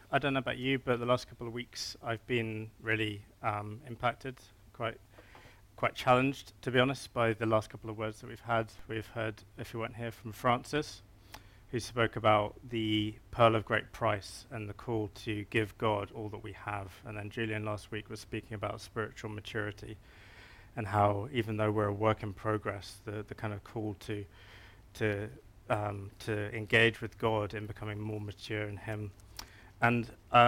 I don't know about you, but the last couple of weeks I've been really impacted, quite challenged, to be honest, by the last couple of words that we've had. We've heard, if you weren't here, from Francis, who spoke about the pearl of great price and the call to give God all that we have. And then Julian last week was speaking about spiritual maturity and how, even though we're a work in progress, the kind of call to engage with God in becoming more mature in Him. And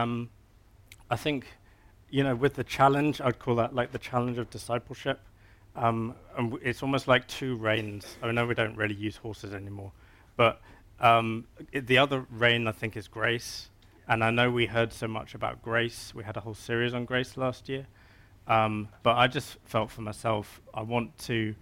I think, with the challenge, I'd call that like the challenge of discipleship. And it's almost like two reins. I know we don't really use horses anymore, but the other rein, I think, is grace. And I know we heard so much about grace. We had a whole series on grace last year. But I just felt for myself, I want to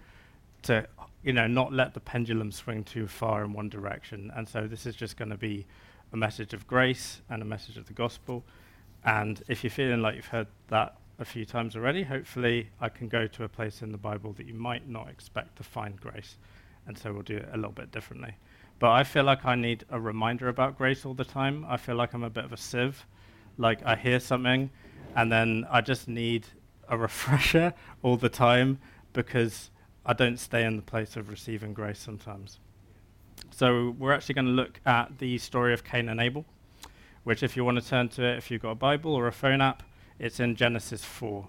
not let the pendulum swing too far in one direction. And so this is just going to be a message of grace and a message of the gospel. And if you're feeling like you've heard that a few times already, hopefully I can go to a place in the Bible that you might not expect to find grace. And so we'll do it a little bit differently. But I feel like I need a reminder about grace all the time. I feel like I'm a bit of a sieve. Like I hear something and then I just need a refresher all the time because I don't stay in the place of receiving grace sometimes. So we're actually going to look at the story of Cain and Abel, which if you want to turn to it, if you've got a Bible or a phone app, it's in Genesis 4.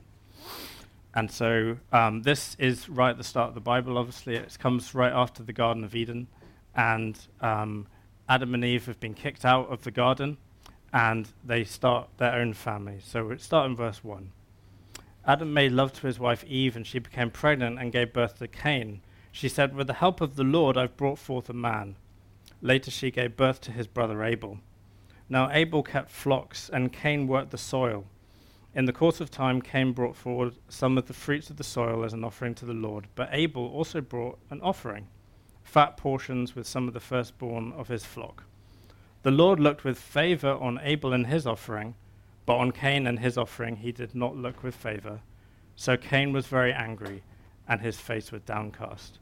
And so this is right at the start of the Bible, obviously. It comes right after the Garden of Eden. And Adam and Eve have been kicked out of the garden, and they start their own family. So we start in verse 1. Adam made love to his wife Eve, and she became pregnant and gave birth to Cain. She said, "With the help of the Lord, I've brought forth a man." Later she gave birth to his brother Abel. Now Abel kept flocks, and Cain worked the soil. In the course of time, Cain brought forward some of the fruits of the soil as an offering to the Lord, but Abel also brought an offering, fat portions with some of the firstborn of his flock. The Lord looked with favor on Abel and his offering, but on Cain and his offering he did not look with favor. So Cain was very angry, and his face was downcast.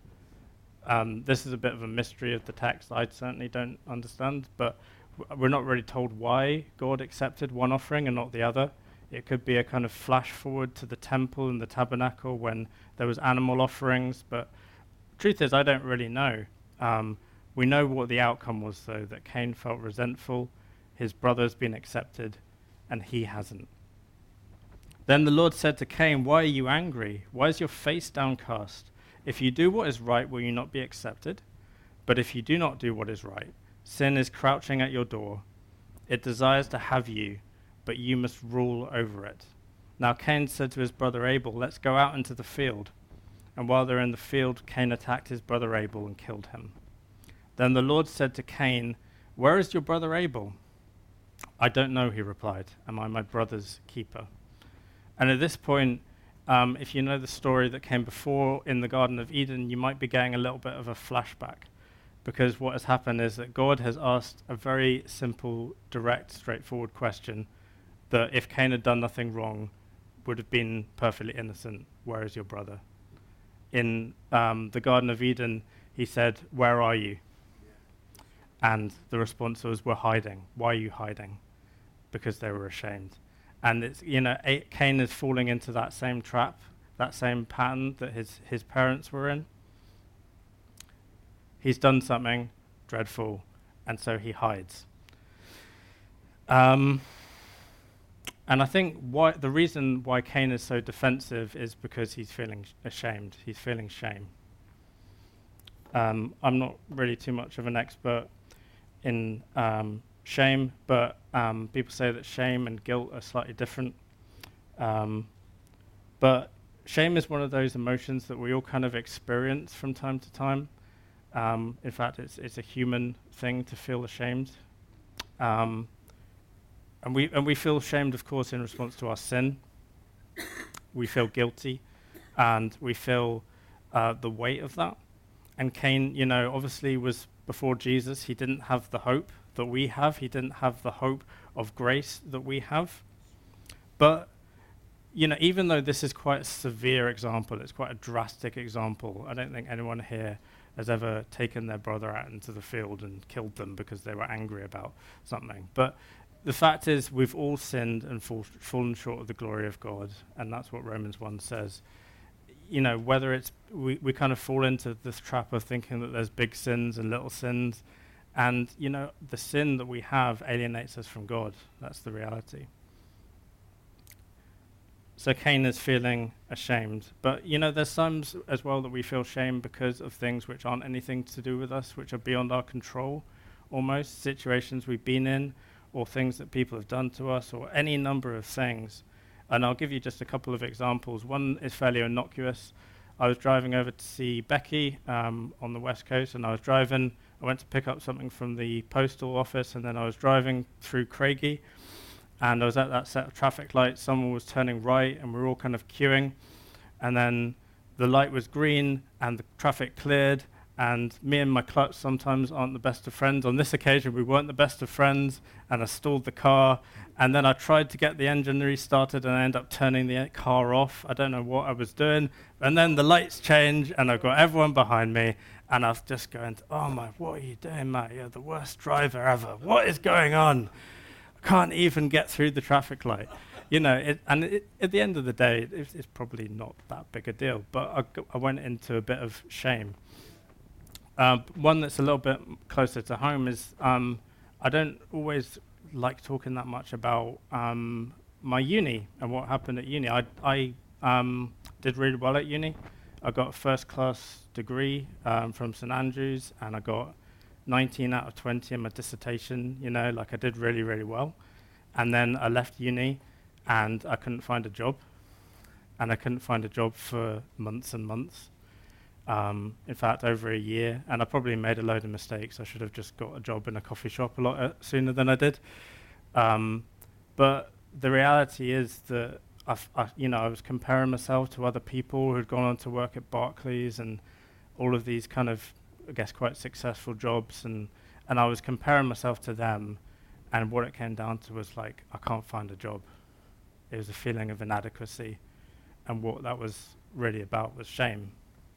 This is a bit of a mystery of the text I certainly don't understand, but we're not really told why God accepted one offering and not the other. It could be a kind of flash forward to the temple and the tabernacle when there was animal offerings, but truth is, I don't really know. We know what the outcome was, though, that Cain felt resentful, his brother's been accepted, and he hasn't. Then the Lord said to Cain, "Why are you angry? Why is your face downcast? If you do what is right, will you not be accepted? But if you do not do what is right, sin is crouching at your door. It desires to have you, but you must rule over it." Now Cain said to his brother Abel, "Let's go out into the field." And while they're in the field, Cain attacked his brother Abel and killed him. Then the Lord said to Cain, "Where is your brother Abel?" "I don't know," he replied. "Am I my brother's keeper?" And at this point, if you know the story that came before in the Garden of Eden, you might be getting a little bit of a flashback. Because what has happened is that God has asked a very simple, direct, straightforward question that if Cain had done nothing wrong, would have been perfectly innocent. Where is your brother? In the Garden of Eden, he said, "Where are you?" And the response was, "We're hiding." "Why are you hiding?" Because they were ashamed. And it's, Cain is falling into that same trap, that same pattern that his parents were in. He's done something dreadful, and so he hides. And I think the reason why Cain is so defensive is because he's feeling ashamed. He's feeling shame. I'm not really too much of an expert in shame, but people say that shame and guilt are slightly different. But shame is one of those emotions that we all kind of experience from time to time. In fact, it's a human thing to feel ashamed. And we feel ashamed, of course, in response to our sin. We feel guilty, and we feel the weight of that. And Cain, obviously was before Jesus. He didn't have the hope that we have. He didn't have the hope of grace that we have. But, even though this is quite a severe example, it's quite a drastic example, I don't think anyone here has ever taken their brother out into the field and killed them because they were angry about something. But the fact is, we've all sinned and fallen short of the glory of God, and that's what Romans 1 says. You know, whether it's, we kind of fall into this trap of thinking that there's big sins and little sins, and, you know, the sin that we have alienates us from God. That's the reality. So Cain is feeling ashamed. But, you know, there's times as well that we feel shame because of things which aren't anything to do with us, which are beyond our control, almost, situations we've been in, or things that people have done to us, or any number of things. And I'll give you just a couple of examples. One is fairly innocuous. I was driving over to see Becky on the West Coast, and I went to pick up something from the postal office, and then I was driving through Craigie, and I was at that set of traffic lights. Someone was turning right, and we were all kind of queuing, and then the light was green, and the traffic cleared, and me and my clutch sometimes aren't the best of friends. On this occasion, we weren't the best of friends, and I stalled the car, and then I tried to get the engine restarted, and I ended up turning the car off. I don't know what I was doing, and then the lights change, and I've got everyone behind me, and I was just going, oh my, what are you doing, Matt? You're the worst driver ever. What is going on? I can't even get through the traffic light. You know, at the end of the day, it's probably not that big a deal, but I went into a bit of shame. One that's a little bit closer to home is I don't always like talking that much about my uni and what happened at uni. I did really well at uni. I got a first-class degree from St Andrews, and I got 19 out of 20 in my dissertation. You know, like I did really, really well. And then I left uni, and I couldn't find a job. And I couldn't find a job for months and months. In fact, over a year, and I probably made a load of mistakes. I should have just got a job in a coffee shop a lot sooner than I did. But the reality is that I was comparing myself to other people who had gone on to work at Barclays and all of these kind of, I guess, quite successful jobs, and I was comparing myself to them, and what it came down to was like, I can't find a job. It was a feeling of inadequacy, and what that was really about was shame.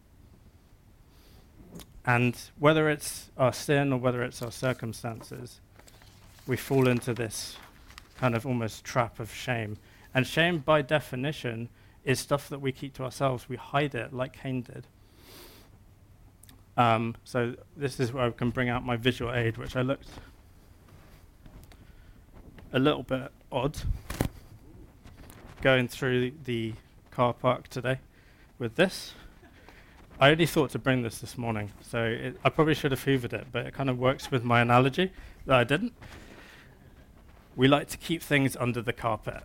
And whether it's our sin or whether it's our circumstances, we fall into this kind of almost trap of shame. And shame, by definition, is stuff that we keep to ourselves. We hide it like Cain did. So this is where I can bring out my visual aid, which I looked a little bit odd going through the car park today with this. I only thought to bring this morning, so I probably should have hoovered it, but it kind of works with my analogy that I didn't. We like to keep things under the carpet.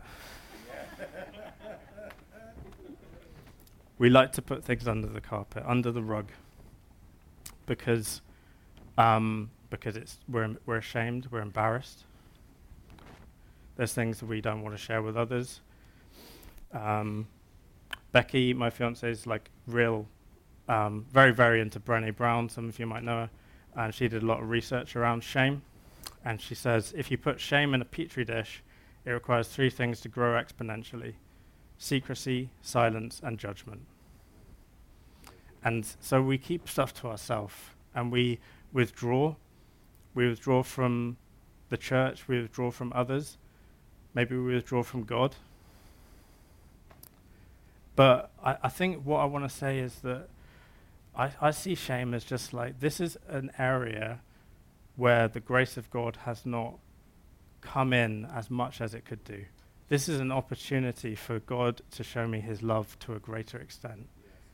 We like to put things under the carpet, under the rug, because we're ashamed, we're embarrassed. There's things that we don't want to share with others. Becky, my fiancée, is like very, very into Brené Brown. Some of you might know her. And she did a lot of research around shame. And she says, if you put shame in a petri dish, it requires 3 things to grow exponentially: secrecy, silence, and judgment. And so we keep stuff to ourselves, and we withdraw. We withdraw from the church, we withdraw from others. Maybe we withdraw from God. But I think what I want to say is that I see shame as just like, this is an area where the grace of God has not come in as much as it could do. This is an opportunity for God to show me his love to a greater extent.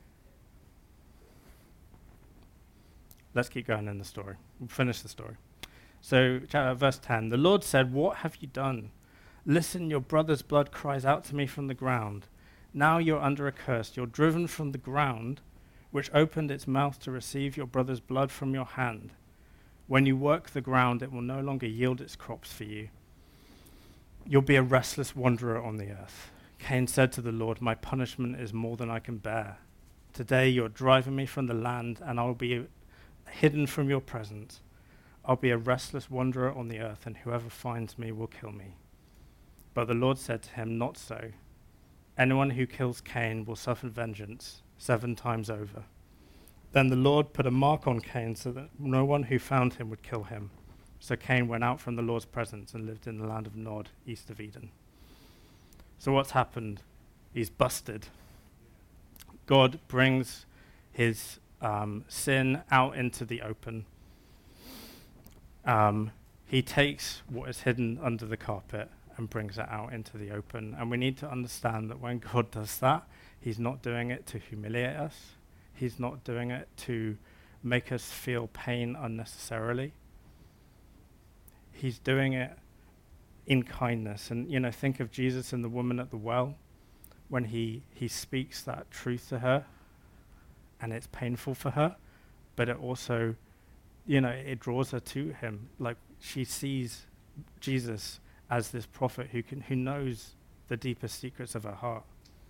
Let's keep going in the story. We'll finish the story. So, verse 10, the Lord said, "What have you done? Listen, your brother's blood cries out to me from the ground. Now you're under a curse. You're driven from the ground, which opened its mouth to receive your brother's blood from your hand. When you work the ground, it will no longer yield its crops for you. You'll be a restless wanderer on the earth." Cain said to the Lord, "My punishment is more than I can bear. Today you're driving me from the land, and I'll be hidden from your presence. I'll be a restless wanderer on the earth, and whoever finds me will kill me." But the Lord said to him, "Not so. Anyone who kills Cain will suffer vengeance 7 times over." Then the Lord put a mark on Cain so that no one who found him would kill him. So Cain went out from the Lord's presence and lived in the land of Nod, east of Eden. So what's happened? He's busted. God brings his sin out into the open. He takes what is hidden under the carpet and brings it out into the open. And we need to understand that when God does that, he's not doing it to humiliate us. He's not doing it to make us feel pain unnecessarily. He's doing it in kindness. And, think of Jesus and the woman at the well when he speaks that truth to her, and it's painful for her, but it also, it draws her to him. Like, she sees Jesus as this prophet who knows the deepest secrets of her heart.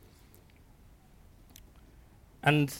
And,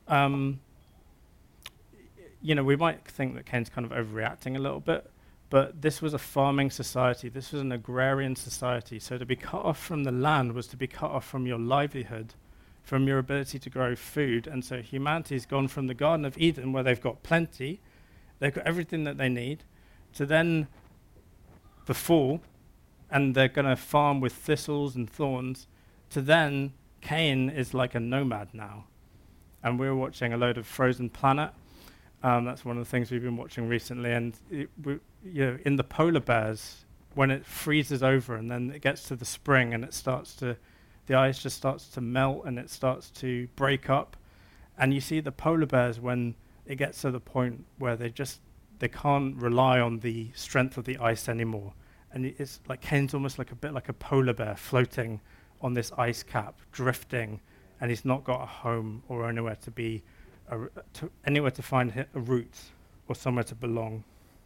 we might think that Cain's kind of overreacting a little bit, but this was a farming society. This was an agrarian society. So to be cut off from the land was to be cut off from your livelihood, from your ability to grow food. And so humanity's gone from the Garden of Eden, where they've got plenty, they've got everything that they need, to then the fall, and they're going to farm with thistles and thorns, to then Cain is like a nomad now. And we're watching a load of Frozen Planet. That's one of the things we've been watching recently. And in the polar bears, when it freezes over and then it gets to the spring and the ice just starts to melt and it starts to break up. And you see the polar bears when it gets to the point where they can't rely on the strength of the ice anymore. And it's like Cain's almost like a bit like a polar bear floating on this ice cap, drifting, and he's not got a home or anywhere to be, anywhere to find a root or somewhere to belong.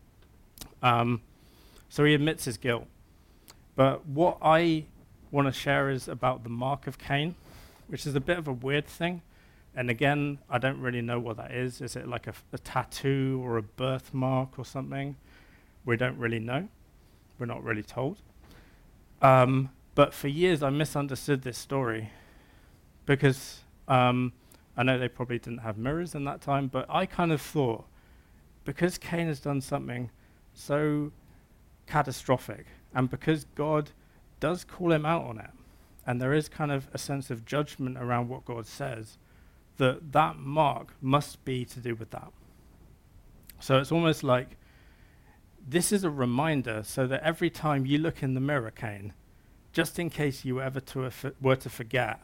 So he admits his guilt. But what I want to share is about the mark of Cain, which is a bit of a weird thing. And again, I don't really know what that is. Is it like a tattoo or a birthmark or something? We don't really know. We're not really told. But for years, I misunderstood this story because I know they probably didn't have mirrors in that time, but I kind of thought, because Cain has done something so catastrophic, and because God does call him out on it, and there is kind of a sense of judgment around what God says, that mark must be to do with that. So it's almost like this is a reminder so that every time you look in the mirror, Cain, just in case you ever were to forget,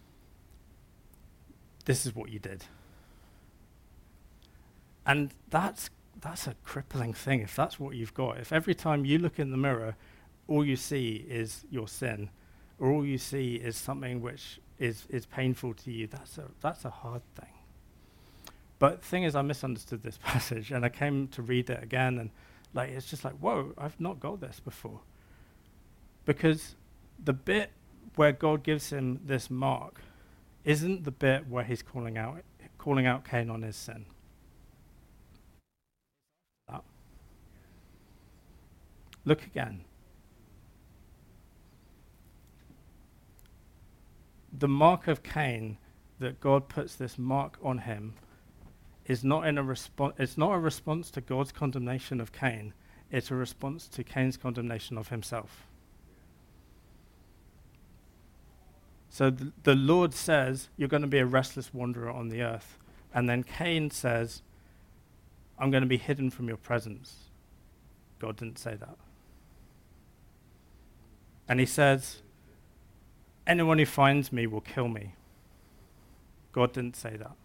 this is what you did. And that's a crippling thing if that's what you've got. If every time you look in the mirror, all you see is your sin, or all you see is something which is painful to you, that's a hard thing. But the thing is, I misunderstood this passage, and I came to read it again, and it's just like, whoa, I've not got this before. Because the bit where God gives him this mark isn't the bit where he's calling out Cain on his sin. Look again. The mark of Cain, that God puts this mark on him, is not a response to God's condemnation of Cain. It's a response to Cain's condemnation of himself. So the Lord says, you're going to be a restless wanderer on the earth. And then Cain says, I'm going to be hidden from your presence. God didn't say that. And he says, anyone who finds me will kill me. God didn't say that.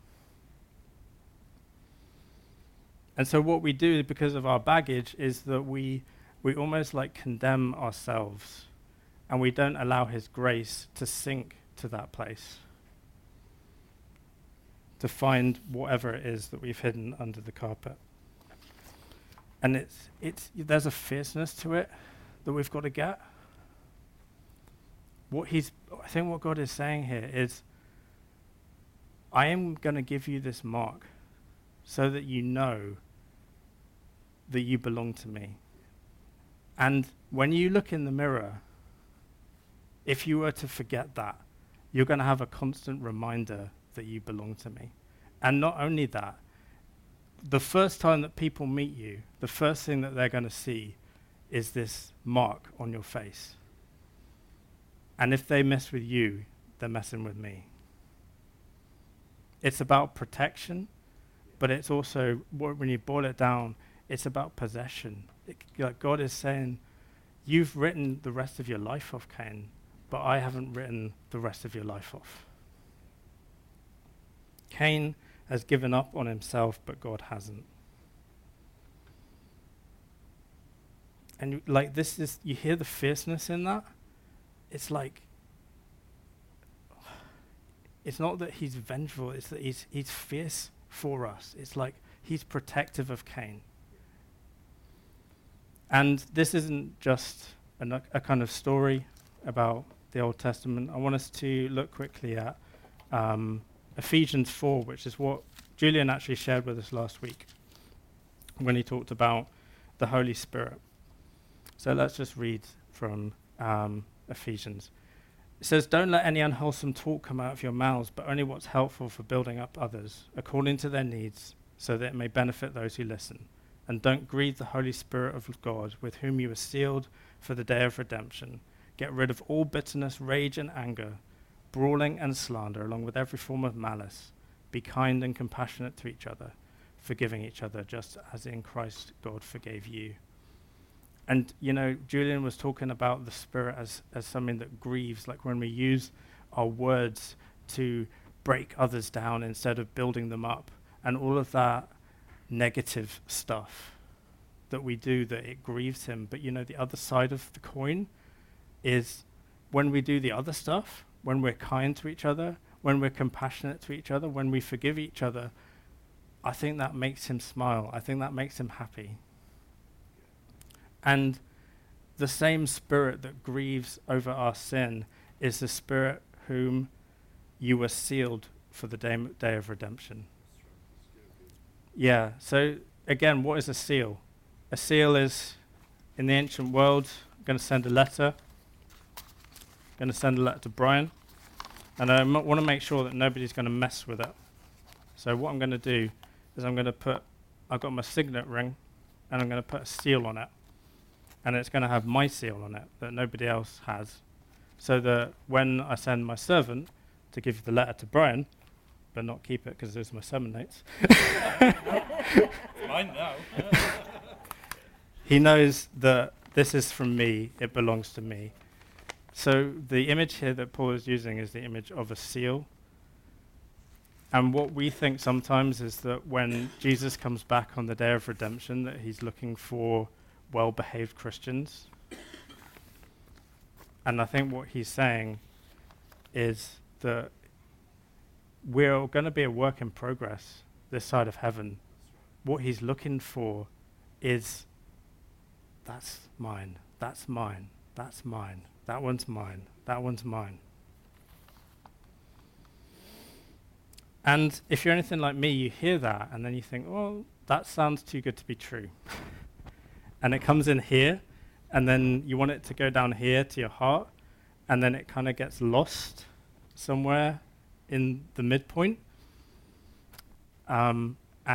And so what we do because of our baggage is that we almost condemn ourselves, and we don't allow his grace to sink to that place, to find whatever it is that we've hidden under the carpet. And there's a fierceness to it that we've got to get. I think what God is saying here is, I am going to give you this mark so that you know that you belong to me. And when you look in the mirror, if you were to forget that, you're going to have a constant reminder that you belong to me. And not only that, the first time that people meet you, the first thing that they're going to see is this mark on your face. And if they mess with you, they're messing with me. It's about protection, but it's also, when you boil it down, it's about possession. Like God is saying, you've written the rest of your life off, Cain, but I haven't written the rest of your life off. Cain has given up on himself, but God hasn't. And like this is, you hear the fierceness in that? It's like, it's not that he's vengeful, it's that he's fierce for us. It's like he's protective of Cain. And this isn't just a kind of story about the Old Testament. I want us to look quickly at Ephesians 4, which is what Julian actually shared with us last week when he talked about the Holy Spirit. So let's just read from Ephesians. It says, "Don't let any unwholesome talk come out of your mouths, but only what's helpful for building up others, according to their needs, so that it may benefit those who listen. And don't grieve the Holy Spirit of God, with whom you are sealed for the day of redemption. Get rid of all bitterness, rage, and anger, brawling and slander, along with every form of malice. Be kind and compassionate to each other, forgiving each other, just as in Christ God forgave you." And, you know, Julian was talking about the Spirit as something that grieves, like when we use our words to break others down instead of building them up. And all of that negative stuff that we do, that it grieves him. But, you know, the other side of the coin is when we do the other stuff, when we're kind to each other, when we're compassionate to each other, when we forgive each other, I think that makes him smile. I think that makes him happy. And the same Spirit that grieves over our sin is the Spirit whom you were sealed for the day of redemption. Yeah, so again, what is a seal? A seal is, in the ancient world, I'm going to send a letter. I'm going to send a letter to Brian. And I want to make sure that nobody's going to mess with it. So what I'm going to do is I've got my signet ring, and I'm going to put a seal on it. And it's going to have my seal on it that nobody else has. So that when I send my servant to give the letter to Brian, but not keep it because those are my sermon notes. Mine now. He knows that this is from me, it belongs to me. So the image here that Paul is using is the image of a seal. And what we think sometimes is that when Jesus comes back on the day of redemption, that he's looking for well-behaved Christians. And I think what he's saying is that we're going to be a work in progress this side of heaven. What he's looking for is, that's mine, that's mine, that's mine, that one's mine, that one's mine. And if you're anything like me, you hear that and then you think, well, that sounds too good to be true. And it comes in here, and then you want it to go down here to your heart, and then it kind of gets lost somewhere in the midpoint. And,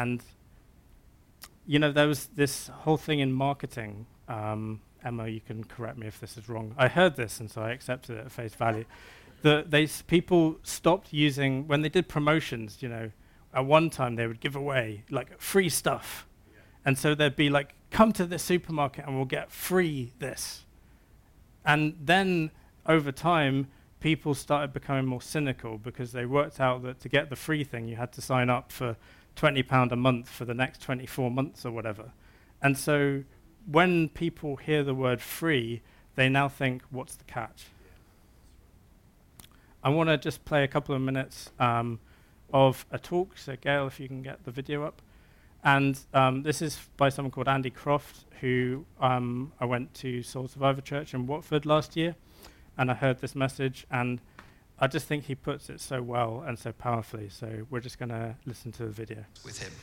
you know, there was this whole thing in marketing. Emma, you can correct me if this is wrong. I heard this, and so I accepted it at face value. People stopped using, when they did promotions, you know, at one time they would give away, like, free stuff. Yeah. And so there'd be like, come to the supermarket and we'll get free this. And then over time, people started becoming more cynical because they worked out that to get the free thing, you had to sign up for £20 a month for the next 24 months or whatever. And so when people hear the word free, they now think, what's the catch? I want to just play a couple of minutes of a talk. So Gail, if you can get the video up. And this is by someone called Andy Croft, who I went to Soul Survivor Church in Watford last year, and I heard this message, and I just think he puts it so well and so powerfully. So we're just going to listen to the video. With him.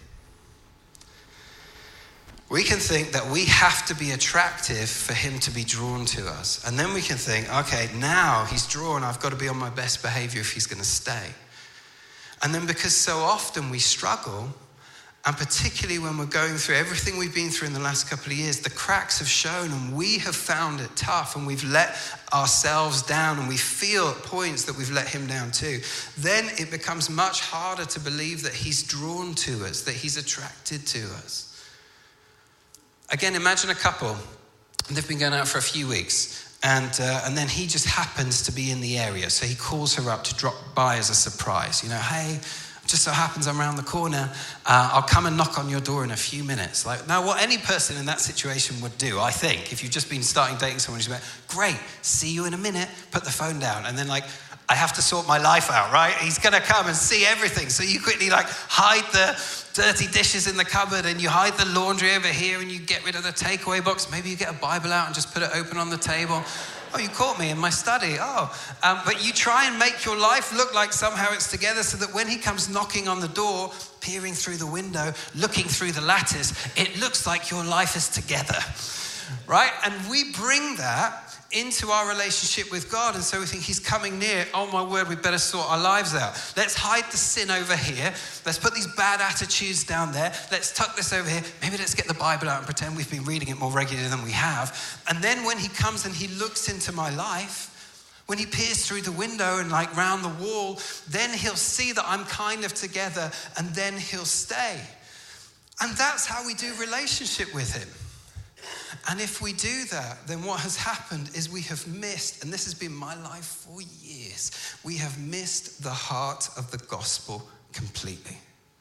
We can think that we have to be attractive for him to be drawn to us. And then we can think, okay, now he's drawn, I've got to be on my best behavior if he's going to stay. And then because so often we struggle, And particularly when we're going through everything we've been through in the last couple of years, the cracks have shown and we have found it tough and we've let ourselves down and we feel at points that we've let him down too. Then it becomes much harder to believe that he's drawn to us, that he's attracted to us. Again, imagine a couple, they've been going out for a few weeks and then he just happens to be in the area. So he calls her up to drop by as a surprise. You know, hey, just so happens I'm around the corner. I'll come and knock on your door in a few minutes. Like, now, what any person in that situation would do, I think, if you've just been starting dating someone, you'd be like, great, see you in a minute, put the phone down. And then like, I have to sort my life out, right? He's going to come and see everything. So you quickly like hide the dirty dishes in the cupboard and you hide the laundry over here and you get rid of the takeaway box. Maybe you get a Bible out and just put it open on the table. Oh, you caught me in my study. But you try and make your life look like somehow it's together so that when he comes knocking on the door, peering through the window, looking through the lattice, it looks like your life is together, right? And we bring that into our relationship with God. And so we think he's coming near. Oh my word, we better sort our lives out. Let's hide the sin over here. Let's put these bad attitudes down there. Let's tuck this over here. Maybe let's get the Bible out and pretend we've been reading it more regularly than we have. And then when he comes and he looks into my life, when he peers through the window and like round the wall, then he'll see that I'm kind of together and then he'll stay. And that's how we do relationship with him. And if we do that, then what has happened is we have missed, and this has been my life for years, we have missed the heart of the gospel completely.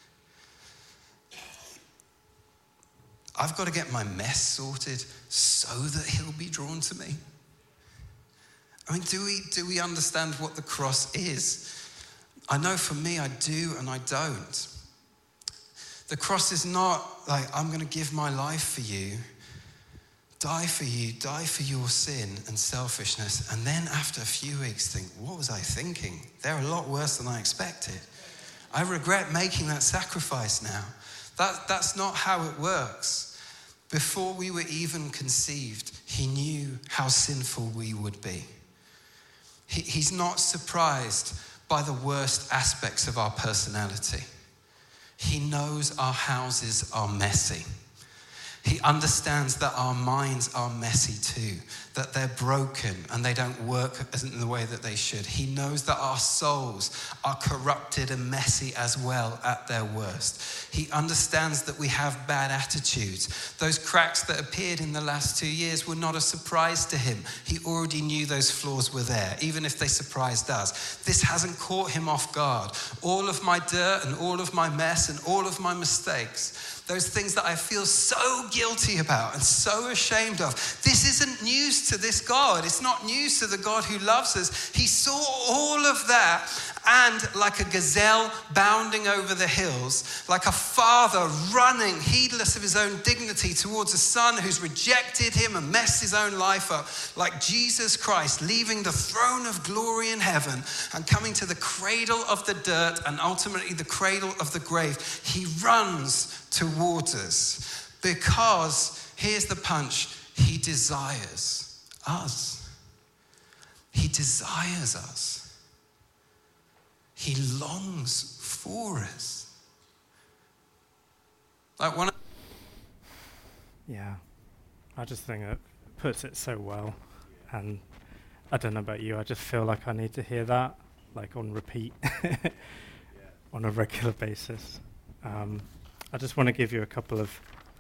I've got to get my mess sorted so that he'll be drawn to me. I mean, do we understand what the cross is? I know for me I do and I don't. The cross is not like, I'm going to give my life for you, die for you, die for your sin and selfishness, and then after a few weeks think, what was I thinking? They're a lot worse than I expected. I regret making that sacrifice now. That's not how it works. Before we were even conceived, he knew how sinful we would be. He's not surprised by the worst aspects of our personality. He knows our houses are messy. He understands that our minds are messy too, that they're broken and they don't work in the way that they should. He knows that our souls are corrupted and messy as well at their worst. He understands that we have bad attitudes. Those cracks that appeared in the last 2 years were not a surprise to him. He already knew those flaws were there, even if they surprised us. This hasn't caught him off guard. All of my dirt and all of my mess and all of my mistakes, those things that I feel so guilty about and so ashamed of. This isn't news to this God. It's not news to the God who loves us. He saw all of that and like a gazelle bounding over the hills, like a father running, heedless of his own dignity, towards a son who's rejected him and messed his own life up, like Jesus Christ leaving the throne of glory in heaven and coming to the cradle of the dirt and ultimately the cradle of the grave. He runs towards us because, here's the punch, he desires us. He desires us. He longs for us. Like one. Yeah, I just think it puts it so well. And I don't know about you, I just feel like I need to hear that, like on repeat, on a regular basis. I just want to give you a couple of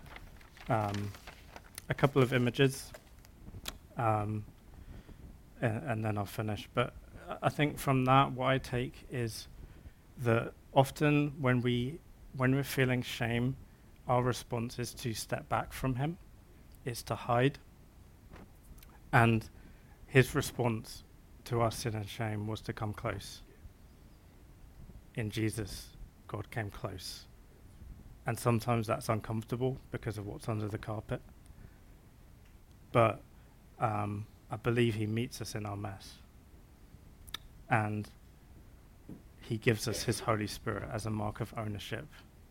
images, and then I'll finish. But I think from that, what I take is that often when we're feeling shame, our response is to step back from him, is to hide. And his response to our sin and shame was to come close. In Jesus, God came close. And sometimes that's uncomfortable because of what's under the carpet. But I believe he meets us in our mess. And he gives us his Holy Spirit as a mark of ownership.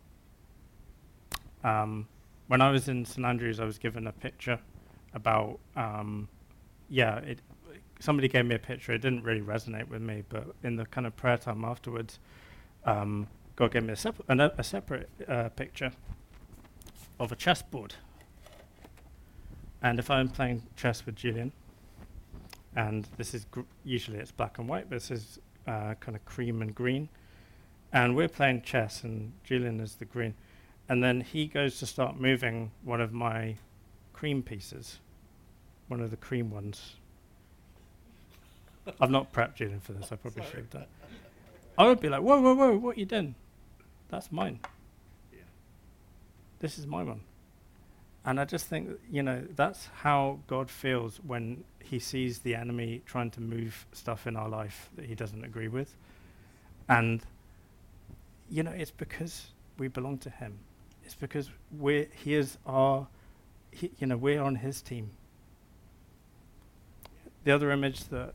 When I was in St. Andrews, I was given a picture about, somebody gave me a picture. It didn't really resonate with me, but in the kind of prayer time afterwards, God God gave me a separate picture of a chessboard. And if I'm playing chess with Julian, and this is usually it's black and white, but this is kind of cream and green, and we're playing chess, and Julian is the green, and then he goes to start moving one of my cream pieces, one of the cream ones. I've not prepped Julian for this. I probably should have done. I would be like, whoa, whoa, whoa, what are you doing? That's mine. Yeah. This is my one. And I just think, that's how God feels when he sees the enemy trying to move stuff in our life that he doesn't agree with. And, it's because we belong to him. It's because we're on his team. The other image that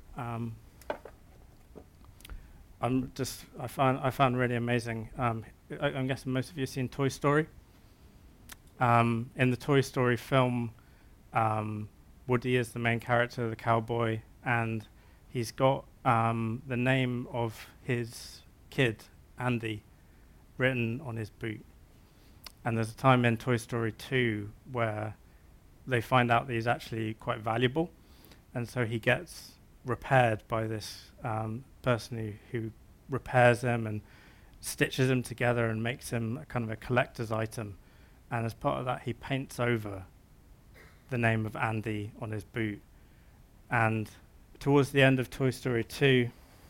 I found really amazing. I'm guessing most of you have seen Toy Story. In the Toy Story film, Woody is the main character, the cowboy, and he's got the name of his kid, Andy, written on his boot. And there's a time in Toy Story 2 where they find out that he's actually quite valuable, and so he gets repaired by this person who repairs him and stitches him together and makes him a kind of a collector's item. And as part of that, he paints over the name of Andy on his boot. And towards the end of Toy Story 2,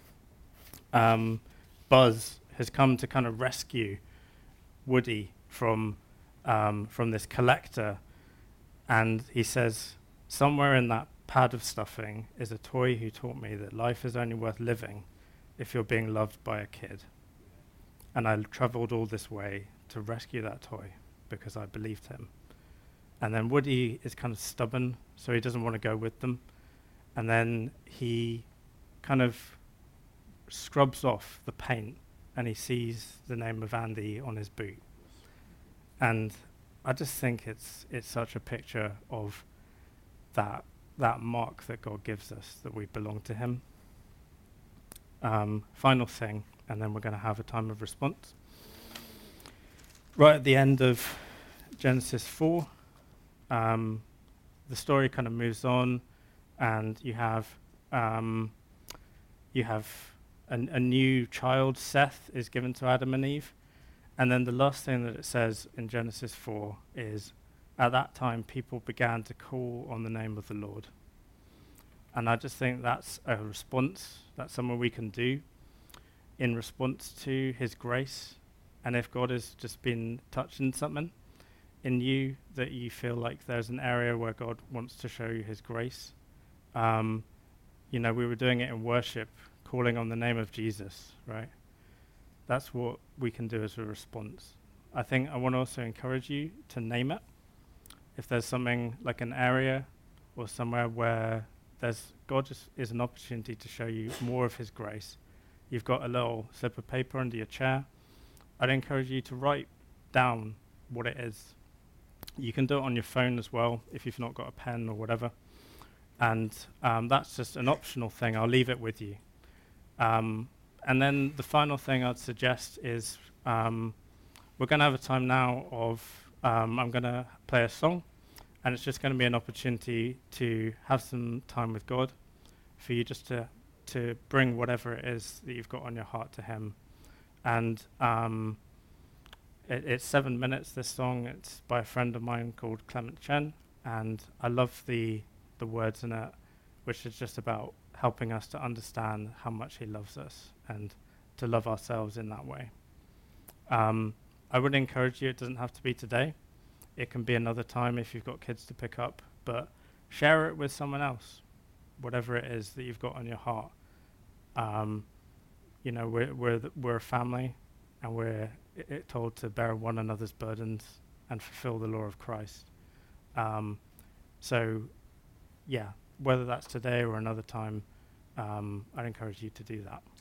Buzz has come to kind of rescue Woody from this collector. And he says, somewhere in that pad of stuffing is a toy who taught me that life is only worth living if you're being loved by a kid. And I traveled all this way to rescue that toy because I believed him. And then Woody is kind of stubborn, so he doesn't want to go with them. And then he kind of scrubs off the paint and he sees the name of Andy on his boot. And I just think it's such a picture of that mark that God gives us, that we belong to him. Final thing, and then we're going to have a time of response. Right at the end of Genesis 4, the story kind of moves on, and you have a new child, Seth, is given to Adam and Eve. And then the last thing that it says in Genesis 4 is, at that time people began to call on the name of the Lord. And I just think that's a response, that's something we can do in response to his grace. And if God has just been touching something in you, that you feel like there's an area where God wants to show you his grace. We were doing it in worship, calling on the name of Jesus, right? That's what we can do as a response. I think I want to also encourage you to name it. If there's something like an area or somewhere where God just is an opportunity to show you more of his grace. You've got a little slip of paper under your chair. I'd encourage you to write down what it is. You can do it on your phone as well if you've not got a pen or whatever. And that's just an optional thing. I'll leave it with you. And then the final thing I'd suggest is we're going to have a time now of I'm going to play a song, and it's just going to be an opportunity to have some time with God, for you just to bring whatever it is that you've got on your heart to him. And it's 7 minutes, this song. It's by a friend of mine called Clement Chen, and I love the words in it, which is just about helping us to understand how much he loves us and to love ourselves in that way. I would encourage you, it doesn't have to be today. It can be another time if you've got kids to pick up, but share it with someone else, whatever it is that you've got on your heart. We're a family, and we're told to bear one another's burdens and fulfill the law of Christ. Whether that's today or another time, I'd encourage you to do that.